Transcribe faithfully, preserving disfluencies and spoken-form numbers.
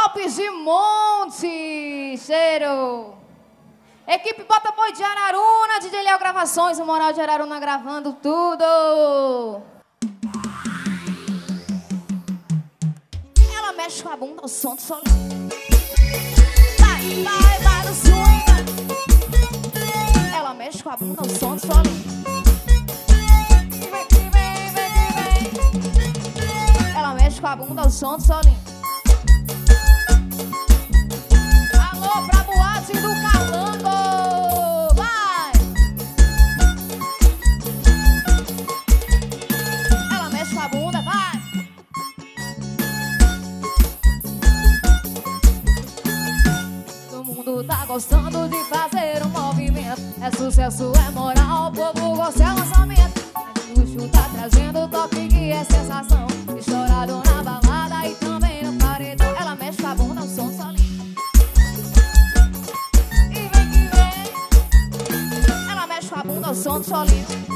Lopes de Monte, cheiro. Equipe Bota Boi de Araruna, D J Léo Gravações, o Moral de Araruna gravando tudo. Ela mexe com a bunda, o som do solinho. Vai, vai, vai no swing. Ela mexe com a bunda, o som do solinho. Vem que vem, vem que vem. Ela mexe com a bunda, o som do solinho. Alô pra boate do Calango. Vai! Ela mexe com a bunda, vai! Todo mundo tá gostando de fazer um movimento. É sucesso, é moral, o povo gosta, é lançamento. O luxo tá trazendo top que é sensação. Estourado na balada e também no paredão. Ela mexe com a bunda, o som solinho. E vem que vem. Ela mexe com a bunda, o som do solinho.